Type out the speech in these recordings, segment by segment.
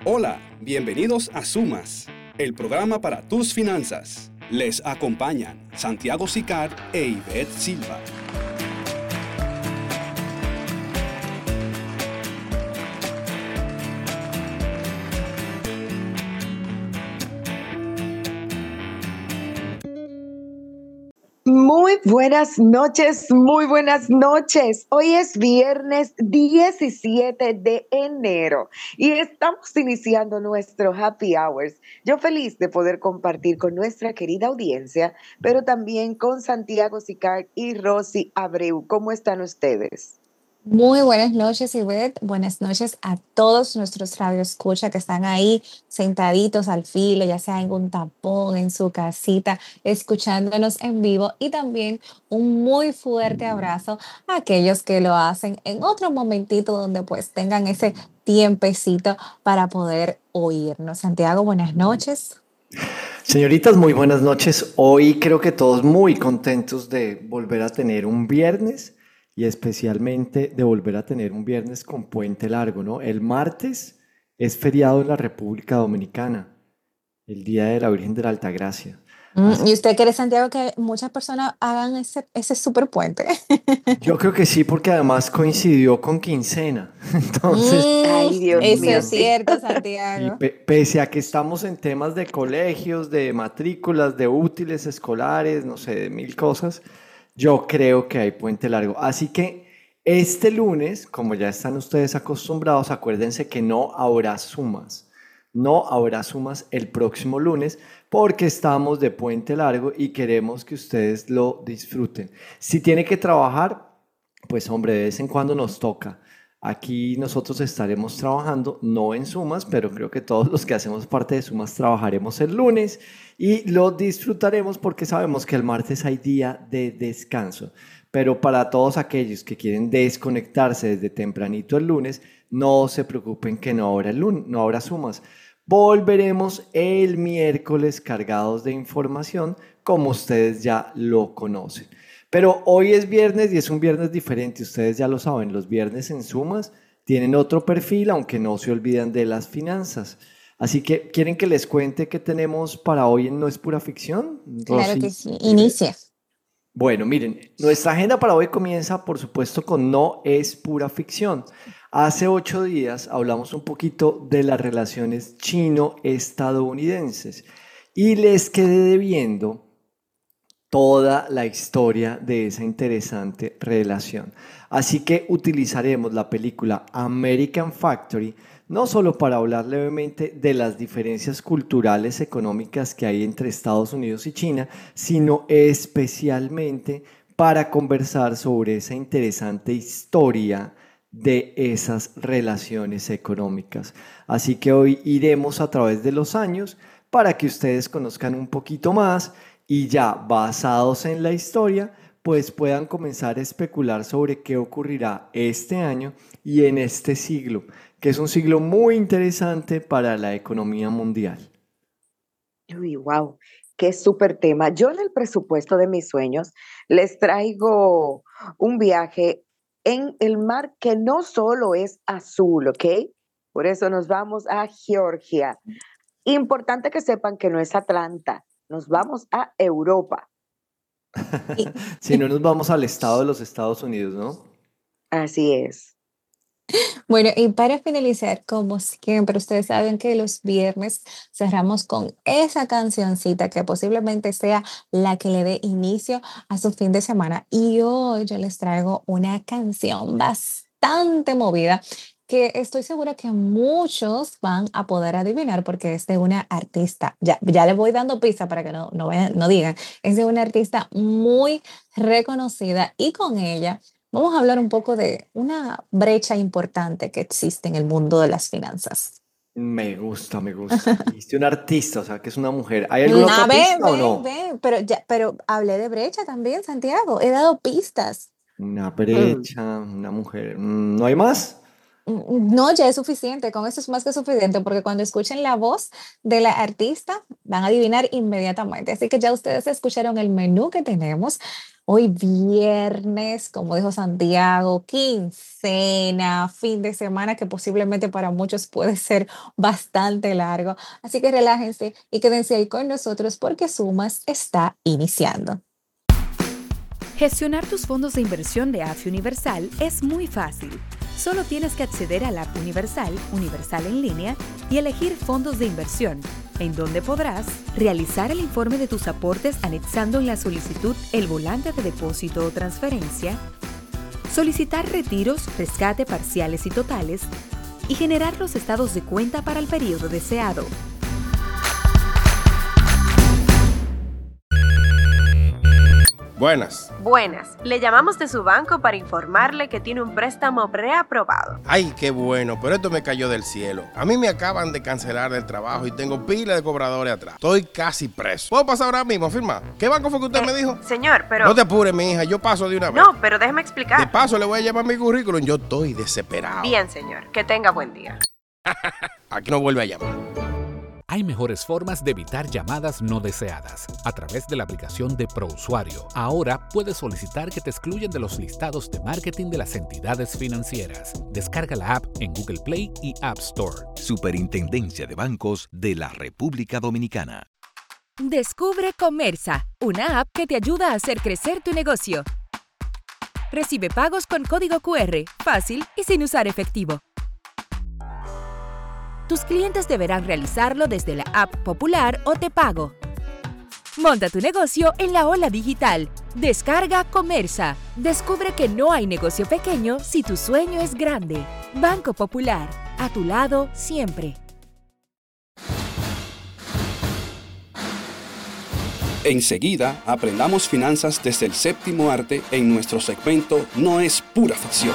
Hola, bienvenidos a Sumas, el programa para tus finanzas. Les acompañan Santiago Sicar e Ivette Silva. Muy buenas noches, muy buenas noches. Hoy es viernes 17 de enero y estamos iniciando nuestro Happy Hours. Yo feliz de poder compartir con nuestra querida audiencia, pero también con Santiago Sicar y Rosy Abreu. ¿Cómo están ustedes? Muy buenas noches, Ivette. Buenas noches a todos nuestros radioescuchas que están ahí sentaditos al filo, ya sea en un tapón, en su casita, escuchándonos en vivo. Y también un muy fuerte abrazo a aquellos que lo hacen en otro momentito donde pues tengan ese tiempecito para poder oírnos. Santiago, buenas noches. Señoritas, muy buenas noches. Hoy creo que todos muy contentos de volver a tener un viernes y especialmente de volver a tener un viernes con puente largo, ¿no? El martes es feriado en la República Dominicana, el Día de la Virgen de la Altagracia. ¿Y usted quiere, Santiago, que muchas personas hagan ese super puente? Yo creo que sí, porque además coincidió con quincena. Entonces, Ay, Dios Eso mío, es sí. cierto, y Santiago. pese a que estamos en temas de colegios, de matrículas, de útiles escolares, no sé, de mil cosas, yo creo que hay puente largo. Así que este lunes, como ya están ustedes acostumbrados, acuérdense que no habrá sumas. No habrá sumas el próximo lunes porque estamos de puente largo y queremos que ustedes lo disfruten. Si tiene que trabajar, pues hombre, de vez en cuando nos toca. Aquí nosotros estaremos trabajando, no en Sumas, pero creo que todos los que hacemos parte de Sumas trabajaremos el lunes y lo disfrutaremos porque sabemos que el martes hay día de descanso. Pero para todos aquellos que quieren desconectarse desde tempranito el lunes, no se preocupen que no habrá, no habrá Sumas. Volveremos el miércoles cargados de información como ustedes ya lo conocen. Pero hoy es viernes y es un viernes diferente, ustedes ya lo saben, los viernes en Sumas tienen otro perfil, aunque no se olvidan de las finanzas. Así que, ¿quieren que les cuente qué tenemos para hoy en No es pura ficción? Claro que Rosy, sí. Ivette. Inicia. Bueno, miren, nuestra agenda para hoy comienza, por supuesto, con No es pura ficción. Hace 8 días hablamos un poquito de las relaciones chino-estadounidenses y les quedé debiendo toda la historia de esa interesante relación. Así que utilizaremos la película American Factory no solo para hablar levemente de las diferencias culturales económicas que hay entre Estados Unidos y China, sino especialmente para conversar sobre esa interesante historia de esas relaciones económicas. Así que hoy iremos a través de los años para que ustedes conozcan un poquito más y ya basados en la historia, pues puedan comenzar a especular sobre qué ocurrirá este año y en este siglo, que es un siglo muy interesante para la economía mundial. Uy, wow, qué súper tema. Yo en el presupuesto de mis sueños les traigo un viaje en el mar que no solo es azul, ¿ok? Por eso nos vamos a Georgia. Importante que sepan que no es Atlanta, nos vamos a Europa. Y, Si no nos vamos al estado de los Estados Unidos, ¿no? Así es. bueno, y para finalizar, como siempre, ustedes saben que los viernes cerramos con esa cancioncita que posiblemente sea la que le dé inicio a su fin de semana. Y hoy yo les traigo una canción bastante movida que estoy segura que muchos van a poder adivinar porque es de una artista. Ya les voy dando pista para que no digan. Es de una artista muy reconocida y con ella. Vamos a hablar un poco de una brecha importante que existe en el mundo de las finanzas. Me gusta, me gusta. Dijiste un artista, o sea, que es una mujer. ¿Hay alguna otra Ve, pista o ve, no? ve, pero hablé de brecha también, Santiago. He dado pistas. Una Mm. brecha, una mujer. ¿No hay más? No, ya es suficiente, con eso es más que suficiente, porque cuando escuchen la voz de la artista van a adivinar inmediatamente. Así que ya ustedes escucharon el menú que tenemos hoy viernes, como dijo Santiago, quincena, fin de semana que posiblemente para muchos puede ser bastante largo. Así que relájense y quédense ahí con nosotros porque Sumas está iniciando. Gestionar tus fondos de inversión de AFI Universal es muy fácil. Solo tienes que acceder a la app Universal, Universal en línea, y elegir fondos de inversión, en donde podrás realizar el informe de tus aportes anexando en la solicitud el volante de depósito o transferencia, solicitar retiros, rescate parciales y totales, y generar los estados de cuenta para el periodo deseado. Buenas. Buenas, le llamamos de su banco para informarle que tiene un préstamo preaprobado. Ay, qué bueno, pero esto me cayó del cielo. A mí me acaban de cancelar del trabajo y tengo pila de cobradores atrás. Estoy casi preso. ¿Puedo pasar ahora mismo a firmar? ¿Qué banco fue que usted me dijo? Señor, pero... No te apures, mi hija, yo paso de una vez. No, pero déjeme explicar. De paso le voy a llamar mi currículum, yo estoy desesperado. Bien, señor, que tenga buen día. Aquí no vuelve a llamar. Hay mejores formas de evitar llamadas no deseadas. A través de la aplicación de ProUsuario, ahora puedes solicitar que te excluyan de los listados de marketing de las entidades financieras. Descarga la app en Google Play y App Store. Superintendencia de Bancos de la República Dominicana. Descubre Comersa, una app que te ayuda a hacer crecer tu negocio. Recibe pagos con código QR, fácil y sin usar efectivo. Tus clientes deberán realizarlo desde la app Popular o Te Pago. Monta tu negocio en la ola digital. Descarga Comersa. Descubre que no hay negocio pequeño si tu sueño es grande. Banco Popular, a tu lado siempre. Enseguida aprendamos finanzas desde el séptimo arte en nuestro segmento No es pura ficción.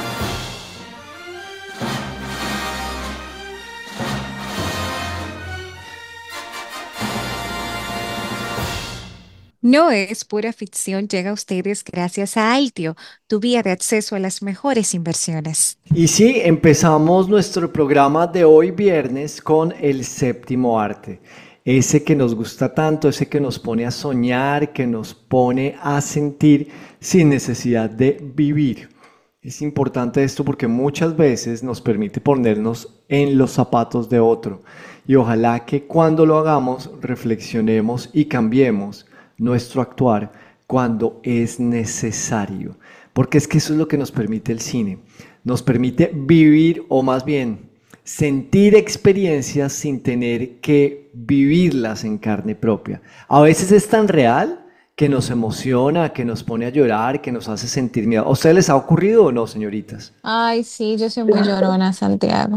No es pura ficción, llega a ustedes gracias a Altio, tu vía de acceso a las mejores inversiones. Y sí, empezamos nuestro programa de hoy viernes con el séptimo arte. Ese que nos gusta tanto, ese que nos pone a soñar, que nos pone a sentir sin necesidad de vivir. Es importante esto porque muchas veces nos permite ponernos en los zapatos de otro. Y ojalá que cuando lo hagamos reflexionemos y cambiemos nuestro actuar cuando es necesario, porque es que eso es lo que nos permite el cine, nos permite vivir o más bien sentir experiencias sin tener que vivirlas en carne propia. A veces es tan real que nos emociona, que nos pone a llorar, que nos hace sentir miedo. ¿A ustedes les ha ocurrido o no, señoritas? Ay, sí, yo soy muy llorona, Santiago.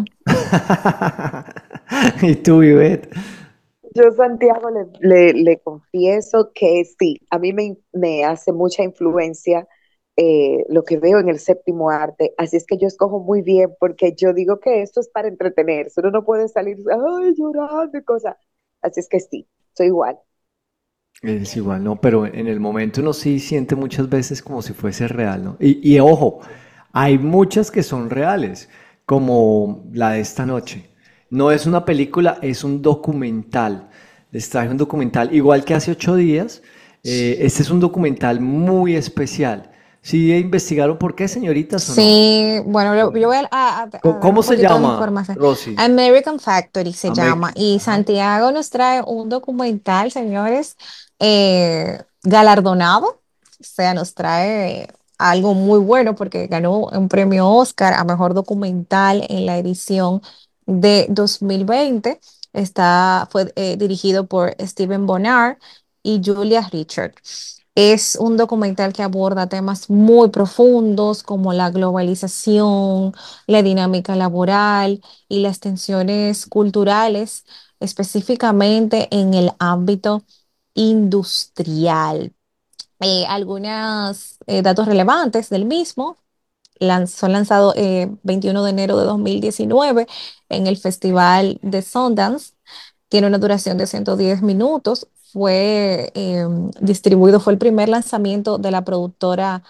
¿Y tú, Ivette? Yo, Santiago, le confieso que sí, a mí me hace mucha influencia lo que veo en el séptimo arte, así es que yo escojo muy bien porque yo digo que esto es para entretenerse, uno no puede salir ay, llorando y cosas, así es que sí, soy igual. Es igual, ¿no? Pero en el momento uno sí siente muchas veces como si fuese real, ¿no? Y ojo, hay muchas que son reales, como la de esta noche. No es una película, es un documental. Les traje un documental, igual que hace 8 días. Este es un documental muy especial. ¿Sí investigaron por qué, señoritas, o no? Sí, bueno, yo voy a dar ¿Cómo un se poquito de llama, información. Rosy? American Factory se llama. Y Ajá. Santiago nos trae un documental, señores, galardonado. O sea, nos trae algo muy bueno porque ganó un premio Oscar a mejor documental en la edición de 2020. Fue dirigido por Steven Bonnard y Julia Richard. Es un documental que aborda temas muy profundos como la globalización, la dinámica laboral y las tensiones culturales, específicamente en el ámbito industrial. Algunos datos relevantes del mismo son lanzados 21 de enero de 2019 en el Festival de Sundance. Tiene una duración de 110 minutos. Fue distribuido, fue el primer lanzamiento de la productora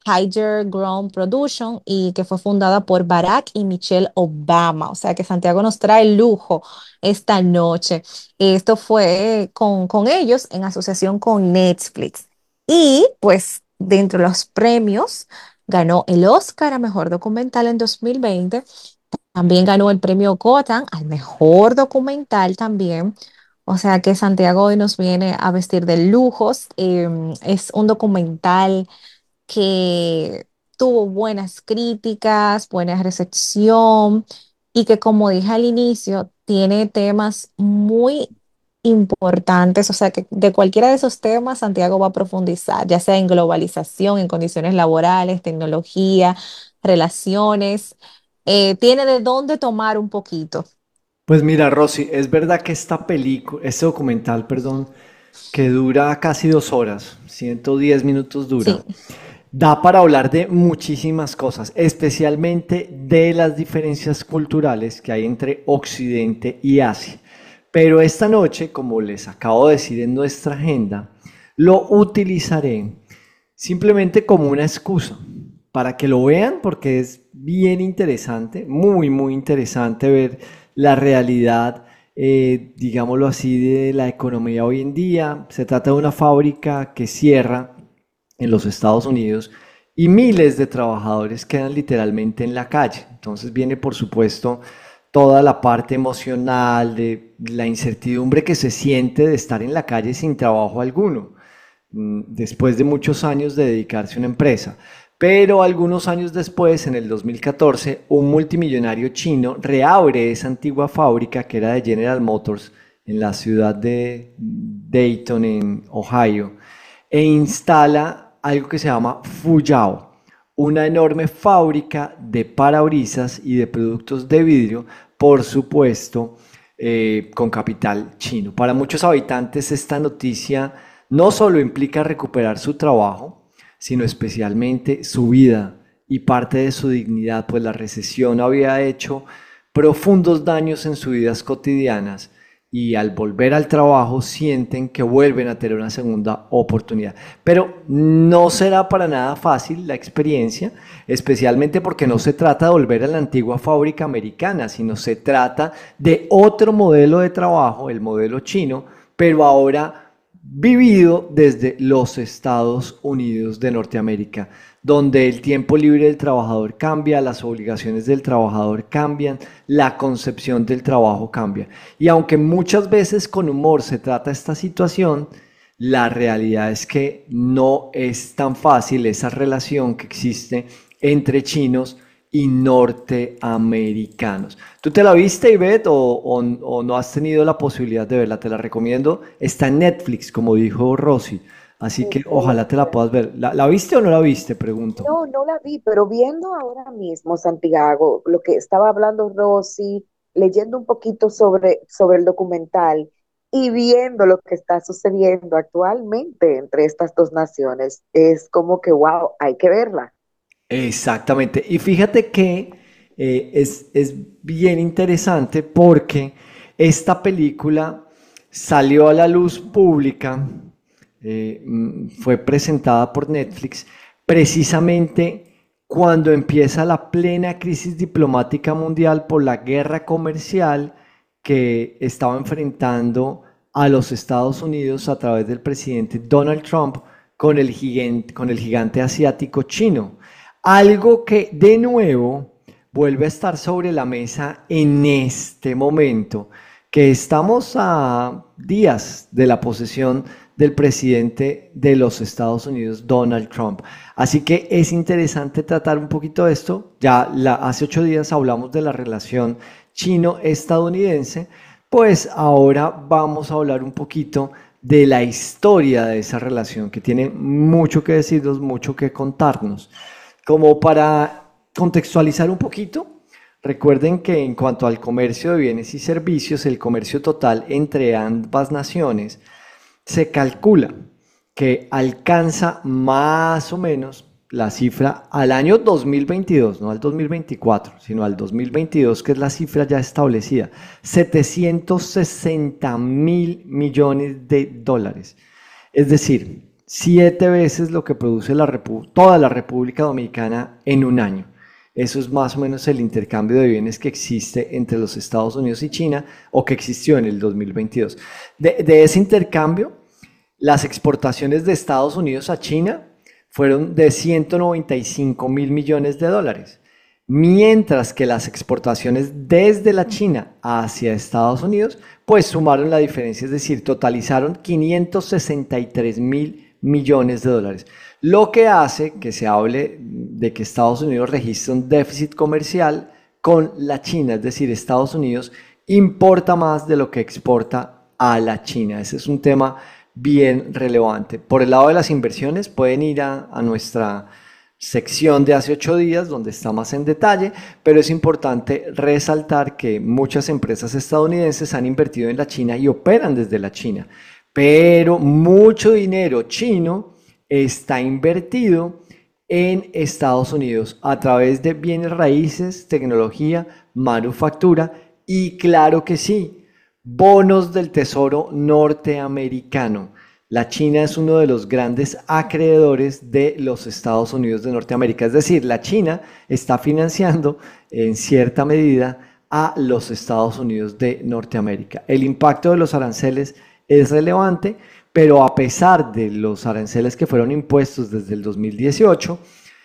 Higher Ground Production y que fue fundada por Barack y Michelle Obama. O sea que Santiago nos trae lujo esta noche. Esto fue con ellos en asociación con Netflix. Y pues dentro de los premios ganó el Oscar a Mejor Documental en 2020. También ganó el premio Gotham al Mejor Documental también. O sea que Santiago hoy nos viene a vestir de lujos. Es un documental que tuvo buenas críticas, buena recepción y que, como dije al inicio, tiene temas muy importantes. O sea que de cualquiera de esos temas Santiago va a profundizar, ya sea en globalización, en condiciones laborales, tecnología, relaciones. Tiene de dónde tomar un poquito. Pues mira, Rosy, es verdad que este documental, perdón, que dura casi 2 horas, 110 minutos Sí, dura, da para hablar de muchísimas cosas, especialmente de las diferencias culturales que hay entre Occidente y Asia. Pero esta noche, como les acabo de decir en nuestra agenda, lo utilizaré simplemente como una excusa para que lo vean, porque es bien interesante, muy, muy interesante ver la realidad, digámoslo así, de la economía hoy en día. Se trata de una fábrica que cierra en los Estados Unidos y miles de trabajadores quedan literalmente en la calle. Entonces viene, por supuesto, toda la parte emocional de la incertidumbre que se siente de estar en la calle sin trabajo alguno, después de muchos años de dedicarse a una empresa. Pero algunos años después, en el 2014, un multimillonario chino reabre esa antigua fábrica que era de General Motors en la ciudad de Dayton, en Ohio, e instala algo que se llama Fuyao, una enorme fábrica de parabrisas y de productos de vidrio, por supuesto, con capital chino. Para muchos habitantes esta noticia no solo implica recuperar su trabajo, sino especialmente su vida y parte de su dignidad, pues la recesión había hecho profundos daños en sus vidas cotidianas y al volver al trabajo sienten que vuelven a tener una segunda oportunidad. Pero no será para nada fácil la experiencia, especialmente porque no se trata de volver a la antigua fábrica americana, sino se trata de otro modelo de trabajo, el modelo chino, pero ahora vivido desde los Estados Unidos de Norteamérica, donde el tiempo libre del trabajador cambia, las obligaciones del trabajador cambian, la concepción del trabajo cambia. Y aunque muchas veces con humor se trata esta situación, la realidad es que no es tan fácil esa relación que existe entre chinos y norteamericanos. ¿Tú te la viste, Ivette, o no has tenido la posibilidad de verla? Te la recomiendo. Está en Netflix, como dijo Rosy. Así que ojalá te la puedas ver. ¿La viste o no la viste? Pregunto. No, no la vi, pero viendo ahora mismo, Santiago, lo que estaba hablando Rosy, leyendo un poquito sobre el documental y viendo lo que está sucediendo actualmente entre estas dos naciones, es como que, wow, hay que verla. Exactamente. Y fíjate que es bien interesante porque esta película salió a la luz pública, fue presentada por Netflix precisamente cuando empieza la plena crisis diplomática mundial por la guerra comercial que estaba enfrentando a los Estados Unidos a través del presidente Donald Trump con el gigante asiático chino. Algo que de nuevo vuelve a estar sobre la mesa en este momento, que estamos a días de la posesión del presidente de los Estados Unidos, Donald Trump. Así que es interesante tratar un poquito de esto. Hace 8 días hablamos de la relación chino-estadounidense, pues ahora vamos a hablar un poquito de la historia de esa relación, que tiene mucho que decirnos, mucho que contarnos. Como para contextualizar un poquito, recuerden que en cuanto al comercio de bienes y servicios, el comercio total entre ambas naciones se calcula que alcanza más o menos la cifra al año 2022, no al 2024, sino al 2022, que es la cifra ya establecida, 760 mil millones de dólares. Es decir, 7 veces lo que produce toda la República Dominicana en un año. Eso es más o menos el intercambio de bienes que existe entre los Estados Unidos y China, o que existió en el 2022. De ese intercambio, las exportaciones de Estados Unidos a China fueron de 195 mil millones de dólares, mientras que las exportaciones desde la China hacia Estados Unidos pues sumaron la diferencia, es decir, totalizaron 563 mil millones de dólares, lo que hace que se hable de que Estados Unidos registra un déficit comercial con la China, es decir, Estados Unidos importa más de lo que exporta a la China. Ese es un tema bien relevante. Por el lado de las inversiones, pueden ir a nuestra sección de hace 8 días, donde está más en detalle, pero es importante resaltar que muchas empresas estadounidenses han invertido en la China y operan desde la China, pero mucho dinero chino está invertido en Estados Unidos a través de bienes raíces, tecnología, manufactura y, claro que sí, bonos del Tesoro norteamericano. La China es uno de los grandes acreedores de los Estados Unidos de Norteamérica, es decir, la China está financiando en cierta medida a los Estados Unidos de Norteamérica. El impacto de los aranceles es relevante, pero a pesar de los aranceles que fueron impuestos desde el 2018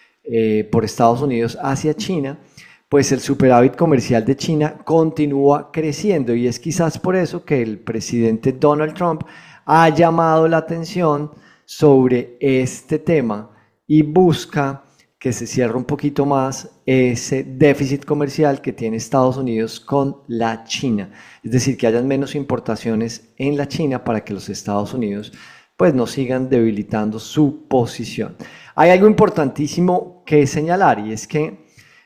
por Estados Unidos hacia China, pues el superávit comercial de China continúa creciendo, y es quizás por eso que el presidente Donald Trump ha llamado la atención sobre este tema y busca que se cierre un poquito más ese déficit comercial que tiene Estados Unidos con la China. Es decir, que hayan menos importaciones en la China para que los Estados Unidos pues no sigan debilitando su posición. Hay algo importantísimo que señalar, y es que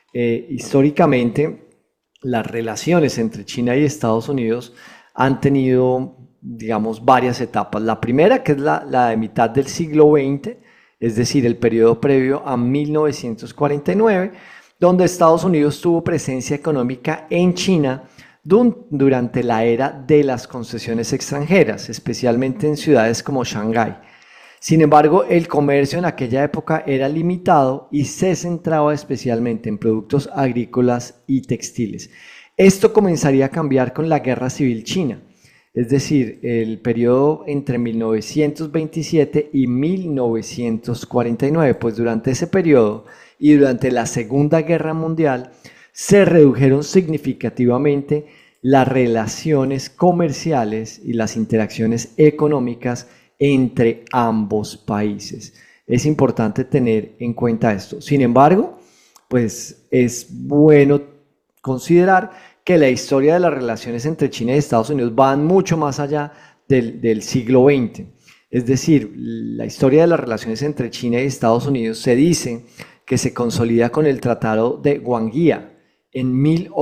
históricamente las relaciones entre China y Estados Unidos han tenido, digamos, varias etapas. La primera, que es la de mitad del siglo XX, es decir, el periodo previo a 1949, donde Estados Unidos tuvo presencia económica en China durante la era de las concesiones extranjeras, especialmente en ciudades como Shanghái. Sin embargo, el comercio en aquella época era limitado y se centraba especialmente en productos agrícolas y textiles. Esto comenzaría a cambiar con la Guerra Civil China. Es decir, el periodo entre 1927 y 1949, pues durante ese periodo y durante la Segunda Guerra Mundial se redujeron significativamente las relaciones comerciales y las interacciones económicas entre ambos países. Es importante tener en cuenta esto. Sin embargo, pues es bueno considerar que la historia de las relaciones entre China y Estados Unidos van mucho más allá del siglo XX. Es decir, la historia de las relaciones entre China y Estados Unidos se dice que se consolida con el Tratado de Guangya en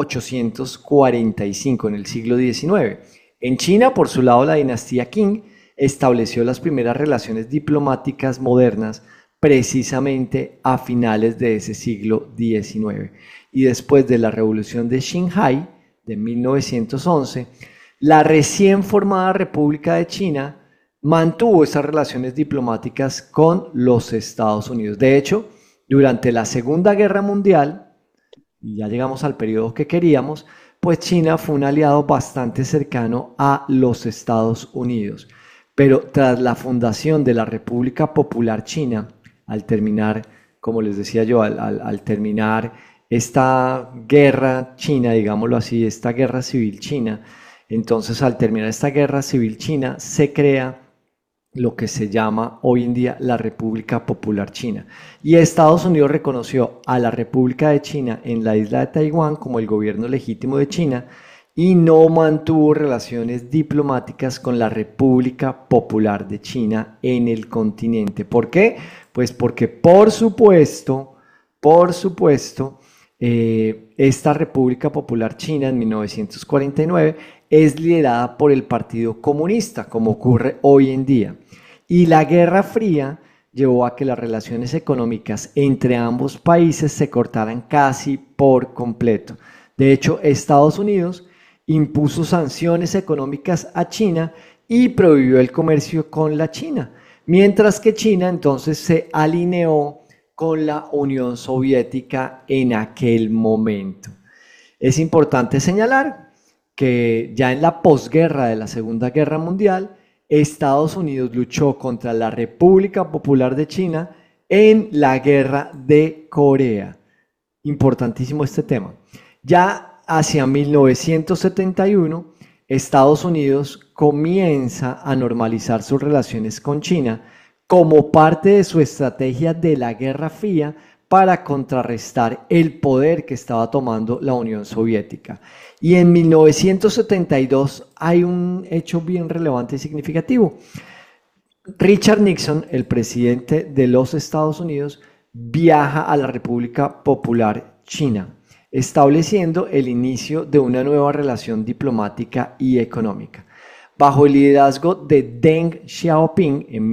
1845, en el siglo XIX. En China, por su lado, la dinastía Qing estableció las primeras relaciones diplomáticas modernas precisamente a finales de ese siglo XIX. Y después de la Revolución de Xinhai de 1911, la recién formada República de China mantuvo esas relaciones diplomáticas con los Estados Unidos. De hecho, durante la Segunda Guerra Mundial, y ya llegamos al periodo que queríamos, pues China fue un aliado bastante cercano a los Estados Unidos. Pero tras la fundación de la República Popular China, al terminar, como les decía yo, al terminar esta guerra china, digámoslo así, esta guerra civil china, entonces al terminar esta guerra civil china se crea lo que se llama hoy en día la República Popular China. Y Estados Unidos reconoció a la República de China en la isla de Taiwán como el gobierno legítimo de China y no mantuvo relaciones diplomáticas con la República Popular de China en el continente. ¿Por qué? Pues porque por supuesto, esta República Popular China en 1949 es liderada por el Partido Comunista, como ocurre hoy en día. Y la Guerra Fría llevó a que las relaciones económicas entre ambos países se cortaran casi por completo. De hecho, Estados Unidos impuso sanciones económicas a China y prohibió el comercio con la China, mientras que China entonces se alineó con la Unión Soviética en aquel momento. Es importante señalar que ya en la posguerra de la Segunda Guerra Mundial, Estados Unidos luchó contra la República Popular de China en la Guerra de Corea. Importantísimo este tema. Ya hacia 1971, Estados Unidos comienza a normalizar sus relaciones con China como parte de su estrategia de la Guerra Fría para contrarrestar el poder que estaba tomando la Unión Soviética. Y en 1972 hay un hecho bien relevante y significativo. Richard Nixon, el presidente de los Estados Unidos, viaja a la República Popular China, estableciendo el inicio de una nueva relación diplomática y económica. Bajo el liderazgo de Deng Xiaoping en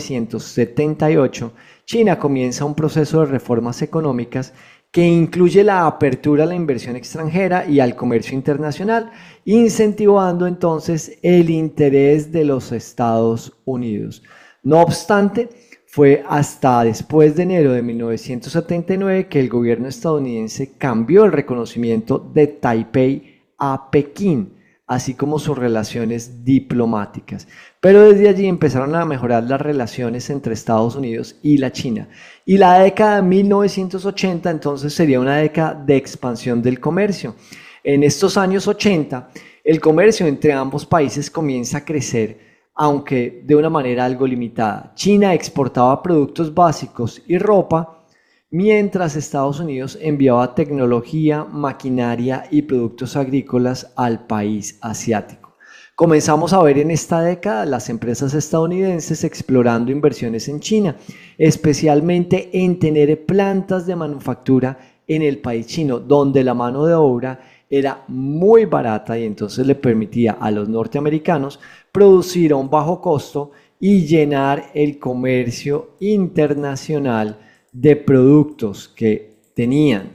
1978, China comienza un proceso de reformas económicas que incluye la apertura a la inversión extranjera y al comercio internacional, incentivando entonces el interés de los Estados Unidos. No obstante, fue hasta después de enero de 1979 que el gobierno estadounidense cambió el reconocimiento de Taipei a Pekín, así como sus relaciones diplomáticas. Pero desde allí empezaron a mejorar las relaciones entre Estados Unidos y la China. Y la década de 1980 entonces sería una década de expansión del comercio. En estos años 80, el comercio entre ambos países comienza a crecer, aunque de una manera algo limitada. China exportaba productos básicos y ropa, mientras Estados Unidos enviaba tecnología, maquinaria y productos agrícolas al país asiático. Comenzamos a ver en esta década las empresas estadounidenses explorando inversiones en China, especialmente en tener plantas de manufactura en el país chino, donde la mano de obra era muy barata y entonces le permitía a los norteamericanos producir a un bajo costo y llenar el comercio internacional de productos que tenían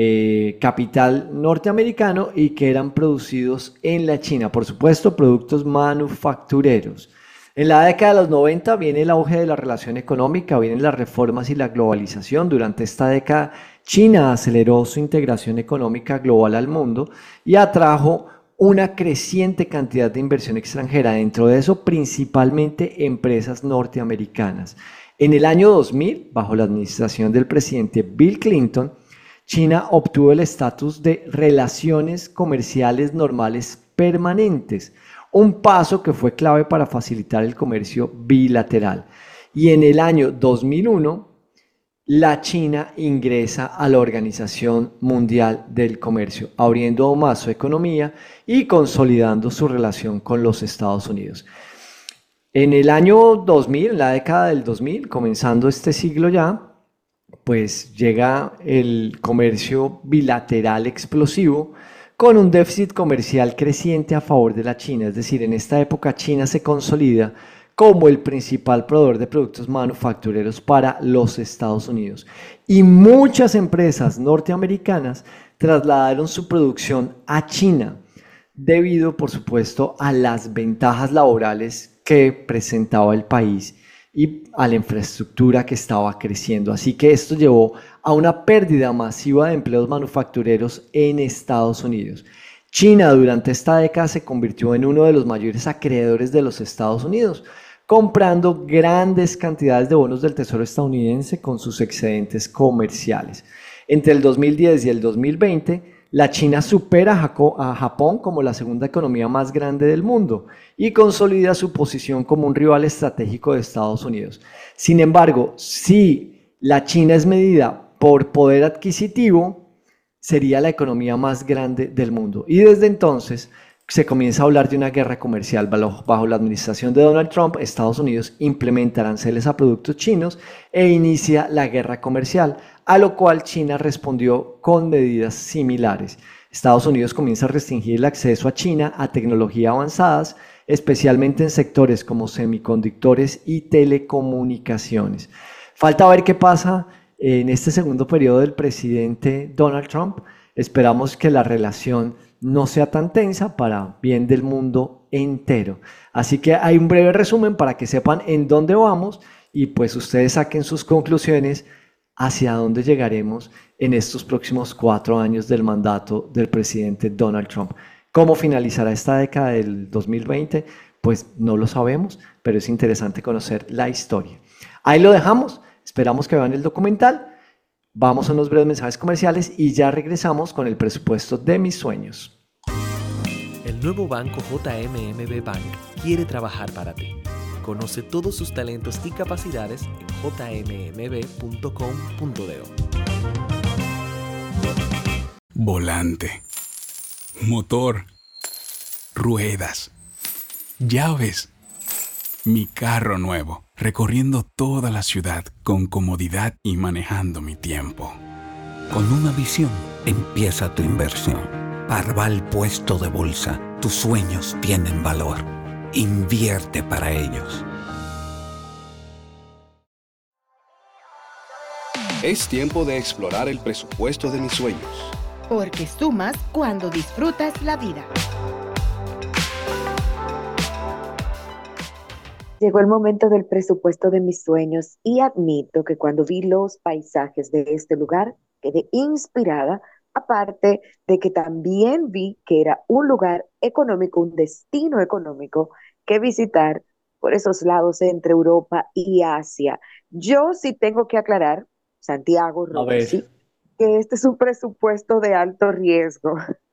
capital norteamericano y que eran producidos en la China, por supuesto, productos manufactureros. En la década de los 90 viene el auge de la relación económica, vienen las reformas y la globalización. Durante esta década, China aceleró su integración económica global al mundo y atrajo una creciente cantidad de inversión extranjera, dentro de eso principalmente empresas norteamericanas. En el año 2000, bajo la administración del presidente Bill Clinton, China obtuvo el estatus de relaciones comerciales normales permanentes, un paso que fue clave para facilitar el comercio bilateral. Y en el año 2001, la China ingresa a la Organización Mundial del Comercio, abriendo aún más su economía y consolidando su relación con los Estados Unidos. En el año 2000, en la década del 2000, comenzando este siglo ya, pues llega el comercio bilateral explosivo con un déficit comercial creciente a favor de la China. Es decir, en esta época China se consolida como el principal proveedor de productos manufactureros para los Estados Unidos. Y muchas empresas norteamericanas trasladaron su producción a China, debido, por supuesto, a las ventajas laborales que presentaba el país y a la infraestructura que estaba creciendo. Así que esto llevó a una pérdida masiva de empleos manufactureros en Estados Unidos. China durante esta década se convirtió en uno de los mayores acreedores de los Estados Unidos, comprando grandes cantidades de bonos del Tesoro estadounidense con sus excedentes comerciales. Entre el 2010 y el 2020, la China supera a Japón como la segunda economía más grande del mundo y consolida su posición como un rival estratégico de Estados Unidos. Sin embargo, si la China es medida por poder adquisitivo, sería la economía más grande del mundo. Y desde entonces se comienza a hablar de una guerra comercial. Bajo la administración de Donald Trump, Estados Unidos implementa aranceles a productos chinos e inicia la guerra comercial, a lo cual China respondió con medidas similares. Estados Unidos comienza a restringir el acceso a China a tecnologías avanzadas, especialmente en sectores como semiconductores y telecomunicaciones. Falta ver qué pasa en este segundo periodo del presidente Donald Trump. Esperamos que la relación no sea tan tensa para bien del mundo entero. Así que hay un breve resumen para que sepan en dónde vamos y pues ustedes saquen sus conclusiones hacia dónde llegaremos en estos próximos 4 años del mandato del presidente Donald Trump. ¿Cómo finalizará esta década del 2020? Pues no lo sabemos, pero es interesante conocer la historia. Ahí lo dejamos, esperamos que vean el documental. Vamos a unos breves mensajes comerciales y ya regresamos con el presupuesto de mis sueños. El nuevo banco JMMB Bank quiere trabajar para ti. Conoce todos sus talentos y capacidades en jmmb.com.do. Volante, motor, ruedas, llaves. Mi carro nuevo, recorriendo toda la ciudad con comodidad y manejando mi tiempo. Con una visión, empieza tu inversión. Parval Puesto de Bolsa. Tus sueños tienen valor. Invierte para ellos. Es tiempo de explorar el presupuesto de mis sueños. Porque sumas cuando disfrutas la vida. Llegó el momento del presupuesto de mis sueños y admito que cuando vi los paisajes de este lugar quedé inspirada, aparte de que también vi que era un lugar económico, un destino económico que visitar por esos lados entre Europa y Asia. Yo sí tengo que aclarar, Santiago, Rosy, que este es un presupuesto de alto riesgo.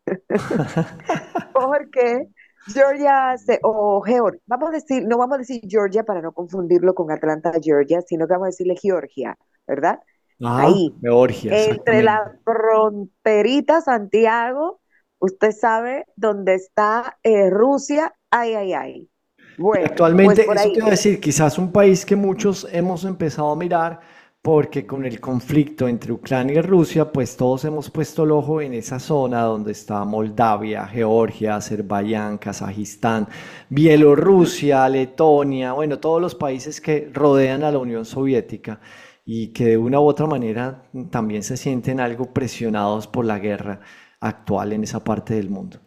Porque Georgia o Georgia, no vamos a decir Georgia para no confundirlo con Atlanta, Georgia, sino que vamos a decirle Georgia, ¿verdad? Ahí, Georgia, entre la fronterita Santiago, usted sabe dónde está Rusia, ay. Bueno, actualmente, pues por eso ahí. te iba a decir, quizás un país que muchos hemos empezado a mirar porque con el conflicto entre Ucrania y Rusia, pues todos hemos puesto el ojo en esa zona donde está Moldavia, Georgia, Azerbaiyán, Kazajistán, Bielorrusia, Letonia, bueno, todos los países que rodean a la Unión Soviética y que de una u otra manera también se sienten algo presionados por la guerra actual en esa parte del mundo.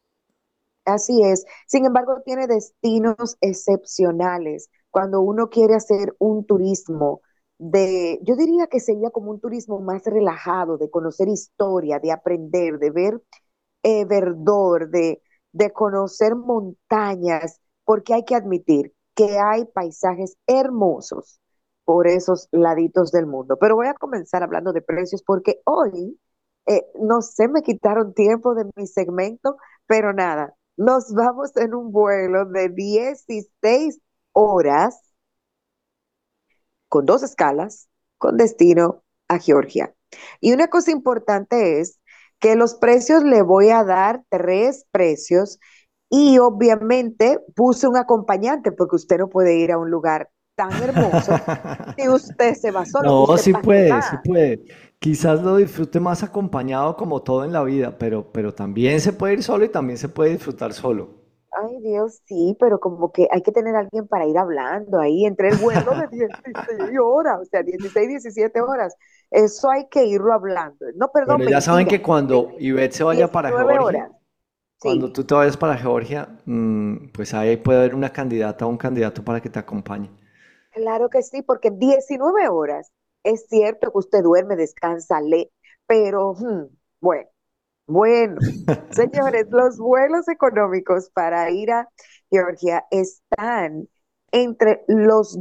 Así es. Sin embargo, tiene destinos excepcionales. Cuando uno quiere hacer un turismo yo diría que sería como un turismo más relajado, de conocer historia, de aprender, de ver verdor, de conocer montañas, porque hay que admitir que hay paisajes hermosos por esos laditos del mundo. Pero voy a comenzar hablando de precios porque hoy, no sé, me quitaron tiempo de mi segmento, pero nada, nos vamos en un vuelo de 16 horas con 2 escalas, con destino a Georgia. Y una cosa importante es que los precios le voy a dar 3 precios y obviamente puse un acompañante porque usted no puede ir a un lugar tan hermoso si usted se va solo. No, sí puede, sí puede. Quizás lo disfrute más acompañado como todo en la vida, pero también se puede ir solo y también se puede disfrutar solo. Ay, Dios, sí, pero como que hay que tener a alguien para ir hablando ahí entre el vuelo de 16 horas, o sea, 16, 17 horas. Eso hay que irlo hablando. No, perdón, Bueno, ya saben que cuando mentira. Ivette se vaya para 19 Georgia, horas. cuando Sí, tú te vayas para Georgia, pues ahí puede haber una candidata o un candidato para que te acompañe. claro que sí, porque 19 horas es cierto que usted duerme, descansa, lee, pero bueno. Bueno, señores, los vuelos económicos para ir a Georgia están entre los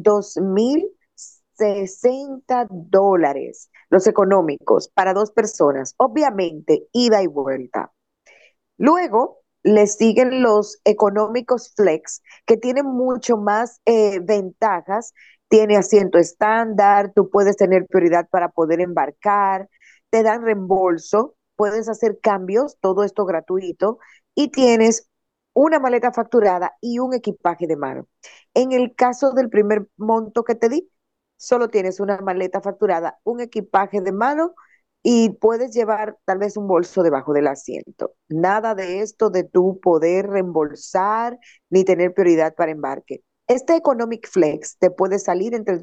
$2,060, los económicos para 2 personas, obviamente ida y vuelta. Luego le siguen los económicos flex, que tienen mucho más ventajas. Tiene asiento estándar, tú puedes tener prioridad para poder embarcar, te dan reembolso, puedes hacer cambios, todo esto gratuito, y tienes una maleta facturada y un equipaje de mano. En el caso del primer monto que te di, solo tienes una maleta facturada, un equipaje de mano y puedes llevar tal vez un bolso debajo del asiento. Nada de esto de tú poder reembolsar ni tener prioridad para embarque. Este Economic Flex te puede salir entre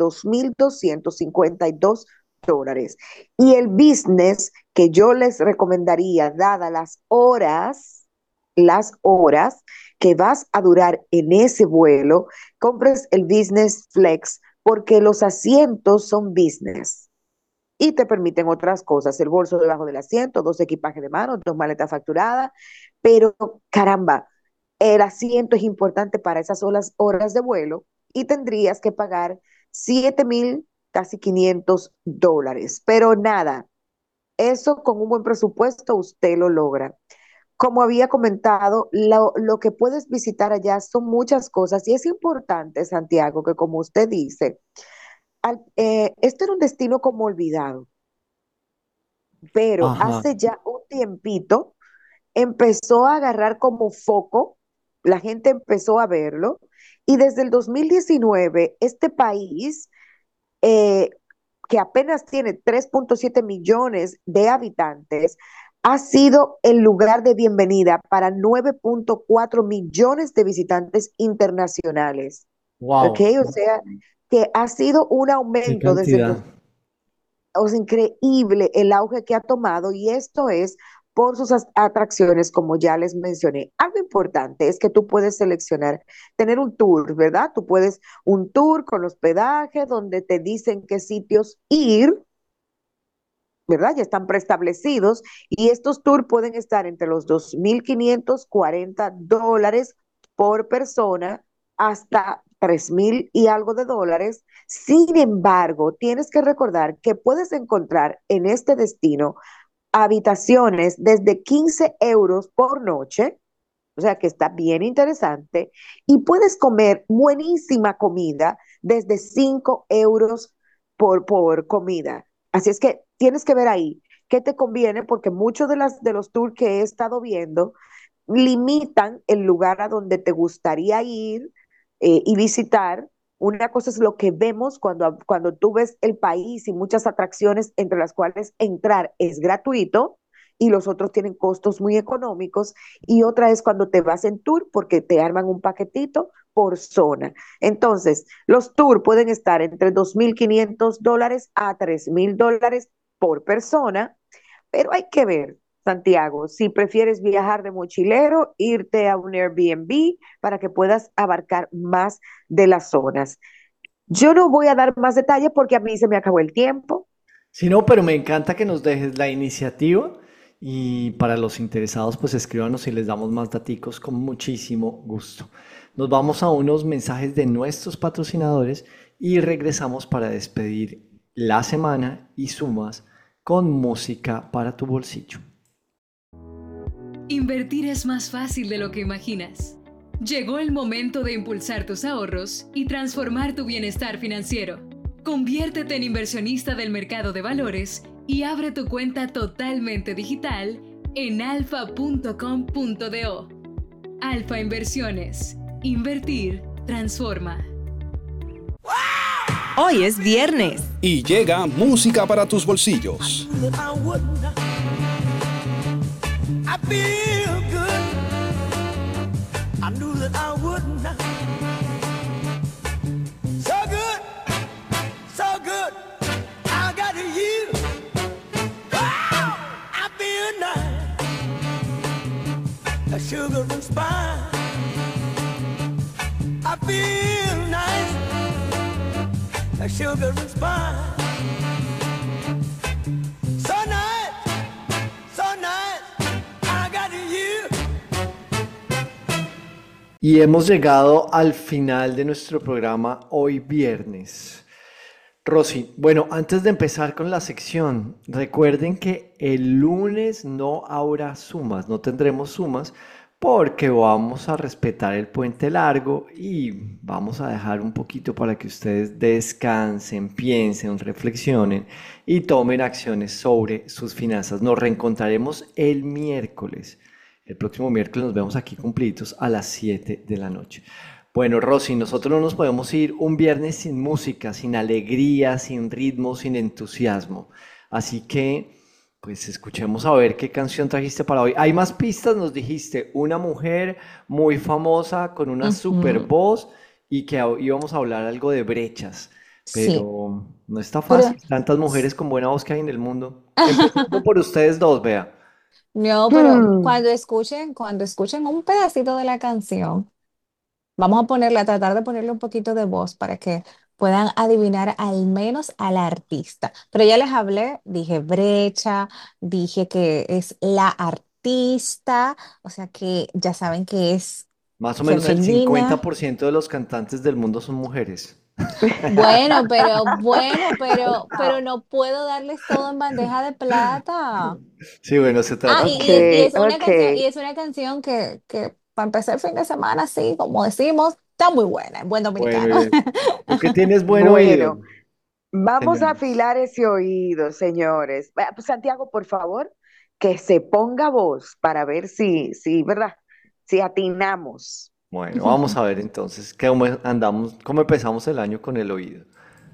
$2,252. Y el business que yo les recomendaría, dadas las horas las horas que vas a durar en ese vuelo, compres el Business Flex porque los asientos son business y te permiten otras cosas, el bolso debajo del asiento, dos equipajes de mano, dos maletas facturadas, pero caramba, el asiento es importante para esas horas de vuelo y tendrías que pagar 7,000, casi $500. Pero nada, eso con un buen presupuesto usted lo logra. Como había comentado, lo que puedes visitar allá son muchas cosas y es importante, Santiago, que como usted dice, este era un destino como olvidado, pero Ajá. hace ya un tiempito empezó a agarrar como foco, la gente empezó a verlo y desde el 2019 este país, eh, que apenas tiene 3,7 millones de habitantes, ha sido el lugar de bienvenida para 9,4 millones de visitantes internacionales. ¿Ok? Wow, O sea, que ha sido un qué aumento desde el cantidad. o sea, increíble el auge que ha tomado y esto es por sus atracciones, como ya les mencioné. Algo importante es que tú puedes seleccionar, tener un tour, ¿verdad? Tú puedes un tour con hospedaje donde te dicen qué sitios ir, ¿verdad? Ya están preestablecidos y estos tours pueden estar entre los $2,540 por persona hasta 3,000 y algo de dólares. Sin embargo, tienes que recordar que puedes encontrar en este destino habitaciones desde 15 euros por noche, o sea que está bien interesante, y puedes comer buenísima comida desde 5 euros por comida. Así es que tienes que ver ahí qué te conviene, porque muchos de los tours que he estado viendo limitan el lugar a donde te gustaría ir y visitar. Una cosa es lo que vemos cuando tú ves el país y muchas atracciones entre las cuales entrar es gratuito y los otros tienen costos muy económicos. Y otra es cuando te vas en tour porque te arman un paquetito por zona. Entonces, los tours pueden estar entre $2,500 a $3,000 por persona, pero hay que ver, Santiago, si prefieres viajar de mochilero, irte a un Airbnb para que puedas abarcar más de las zonas. Yo no voy a dar más detalles porque a mí se me acabó el tiempo. Sí, no, pero me encanta que nos dejes la iniciativa y para los interesados, pues escríbanos y les damos más daticos con muchísimo gusto. Nos vamos a unos mensajes de nuestros patrocinadores y regresamos para despedir la semana y sumas con música para tu bolsillo. Invertir es más fácil de lo que imaginas. Llegó el momento de impulsar tus ahorros y transformar tu bienestar financiero. Conviértete en inversionista del mercado de valores y abre tu cuenta totalmente digital en alfa.com.do. Alfa Inversiones. Invertir transforma. Hoy es viernes. Y llega música para tus bolsillos. I feel good. I knew that I would not. So good, so good. I got you. Oh, I feel nice. A sugar and spice. I feel nice. A sugar and spice. So nice, so nice. Y hemos llegado al final de nuestro programa hoy viernes. Rosy, bueno, antes de empezar con la sección, recuerden que el lunes no habrá sumas, no tendremos sumas porque vamos a respetar el puente largo y vamos a dejar un poquito para que ustedes descansen, piensen, reflexionen y tomen acciones sobre sus finanzas. Nos reencontraremos el miércoles. El próximo miércoles nos vemos aquí cumplidos a las 7 de la noche. Bueno, Rosy, nosotros no nos podemos ir un viernes sin música, sin alegría, sin ritmo, sin entusiasmo. Así que, pues escuchemos a ver qué canción trajiste para hoy. Hay más pistas, nos dijiste, una mujer muy famosa con una super voz y que íbamos a hablar algo de brechas. Sí, Pero no está pero fácil, tantas mujeres con buena voz que hay en el mundo. Empezando por ustedes dos, vea. No, pero Hmm, cuando escuchen un pedacito de la canción, vamos a ponerle, a tratar de ponerle un poquito de voz para que puedan adivinar al menos al artista. Pero ya les hablé, dije brecha, dije que es la artista, o sea que ya saben que es Más o menos el femenina. 50% de los cantantes del mundo son mujeres. Pero no puedo darles todo en bandeja de plata. Sí, bueno, se Ah, trata ok, y es una ok. canción, que para empezar el fin de semana, sí, como decimos, está muy buena, en buen bueno, dominicano. bien. Tú que tienes buen oído, Bueno, vamos a señora. afilar ese oído, señores. Pues, Santiago, por favor, que se ponga voz para ver si, ¿verdad? Si atinamos. Bueno, vamos a ver entonces cómo andamos, cómo empezamos el año con el oído.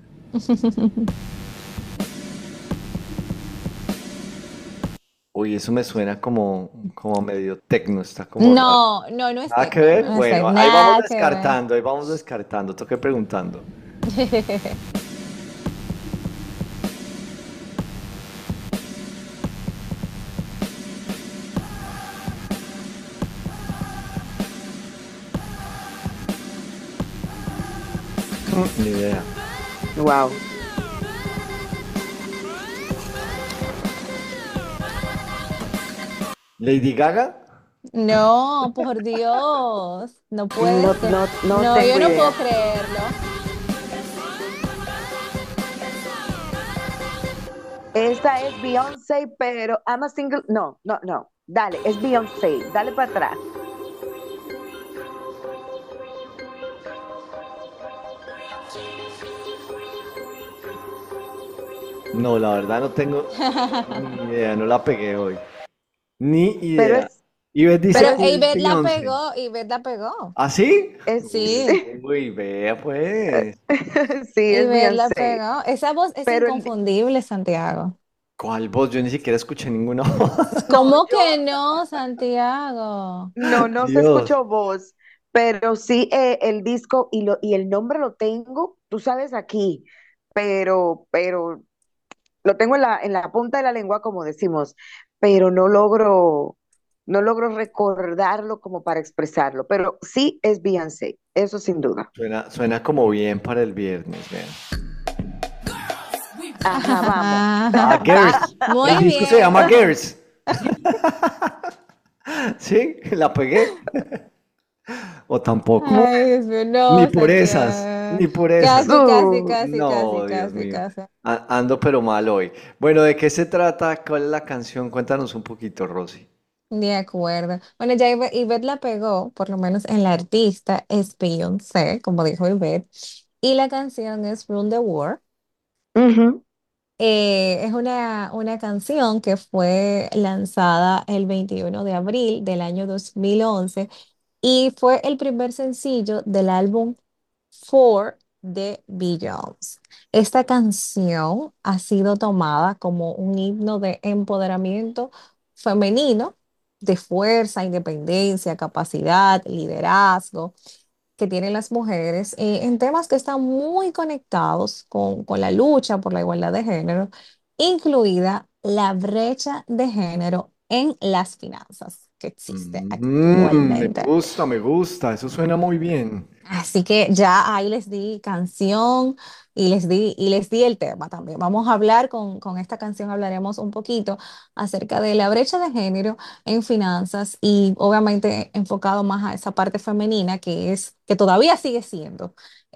Uy, eso me suena como medio tecno, está como raro. No, no, no es ¿Nada que tecno, ver? no es Bueno, tecno, ahí nada que ver. vamos descartando, toqué preguntando. Ni idea. Wow. ¿Lady Gaga? No, por Dios, no puede No, ser. no, no No, yo tengo no puedo idea. creerlo. Esa es Beyoncé, pero I'm a single. No, no, no. Dale, es Beyoncé. Dale para atrás. No, la verdad no tengo ni idea, no la pegué hoy. Ni Pero idea. Ivette dice Pero que es Beyoncé. Ivette la pegó. ¿Ah, sí? es, Sí, Uy, vea pues. sí, es Ivette la Beyoncé. pegó. Esa voz es Pero inconfundible, Santiago. ¿Cuál voz? Yo ni siquiera escuché ninguna voz. no, ¿Cómo yo que no, Santiago? no se Dios. escuchó voz, pero sí el disco y el nombre lo tengo, tú sabes aquí, pero lo tengo en la punta de la lengua, como decimos, pero no logro recordarlo como para expresarlo, pero sí es Beyoncé, eso sin duda. Suena como bien para el viernes, vean. Ajá, vamos. Ah, Girls. El Muy disco se llama bien. Girls. ¿Sí? ¿La pegué? ¿O tampoco? Ay, Dios mío, Ni no, por esas, Santiago. ni por esas. Casi, casi, casi, casi, No, Dios casi, mío. casi. Ando pero mal hoy. Bueno, ¿de qué se trata? ¿Cuál es la canción? Cuéntanos un poquito, Rosy. De acuerdo. Bueno, ya Ivette la pegó, por lo menos en la artista es Beyoncé, como dijo Ivette, y la canción es Run the World. Ujú. Es una canción que fue lanzada el 21 de abril del año 2011 y fue el primer sencillo del álbum For de Beyoncé. Esta canción ha sido tomada como un himno de empoderamiento femenino, de fuerza, independencia, capacidad, liderazgo que tienen las mujeres en temas que están muy conectados con la lucha por la igualdad de género, incluida la brecha de género en las finanzas que existe Me actualmente. gusta, me gusta. Eso suena muy bien. Así que ya ahí les di canción y les di el tema también. Vamos a hablar con esta canción, hablaremos un poquito acerca de la brecha de género en finanzas y obviamente enfocado más a esa parte femenina que todavía sigue siendo